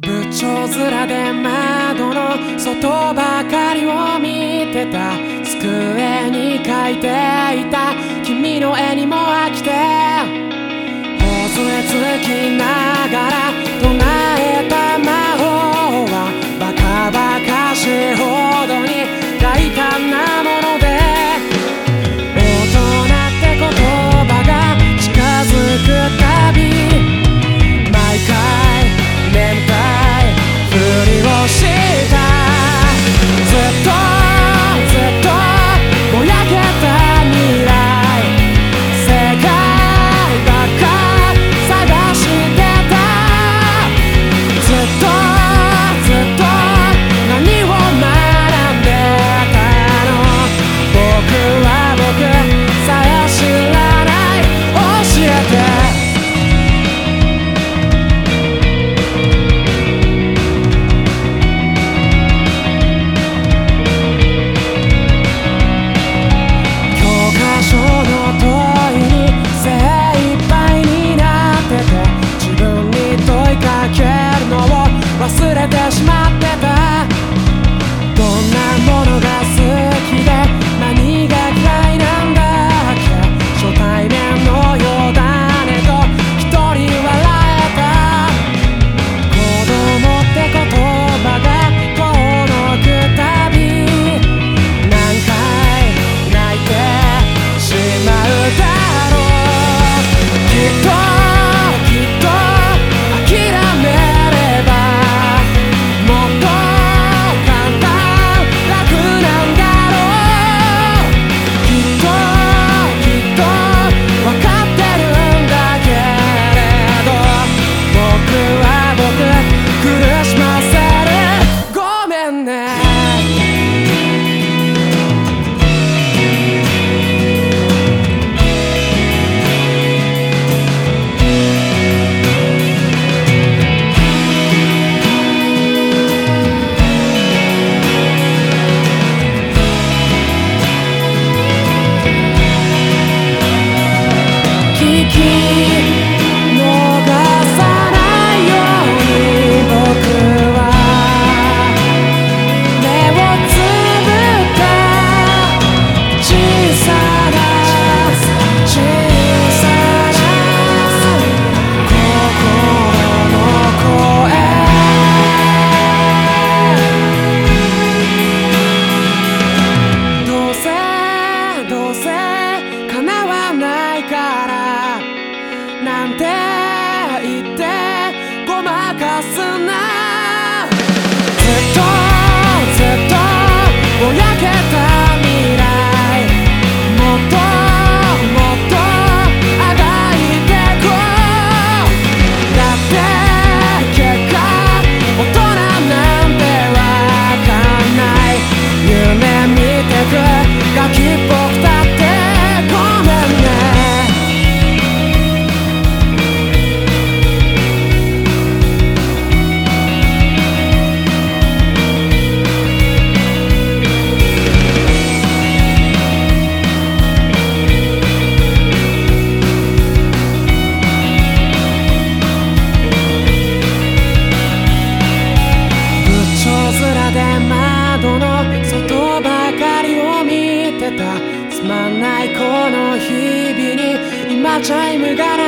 部長面で窓の外ばかりを見てた。机に描いていた君の絵にも飽きて、頬杖つきながら唱えた魔法はバカバカしいほどに大胆なもので、大人って言葉が近づくたび毎回眠たいふりをした。ずっとずっとぼやけた未来、世界ばっか探してた。ずっとずっと何を学んでたの。僕は僕さえ知らない。教えて。忘れてしまってた。どんなものが好きで何が嫌いなんだっけ。初対面のようだねと一人笑えた。子供って言葉が遠のくたび何回泣いてしまうだろう。きっとなんて言ってごまかすな。ずっとずっとぼやけた未来、もっともっとあがいてこう。だって結果大人なんてわかんない。夢見てくガキっぽくたってごめんね。つまんないこの日々に今チャイムが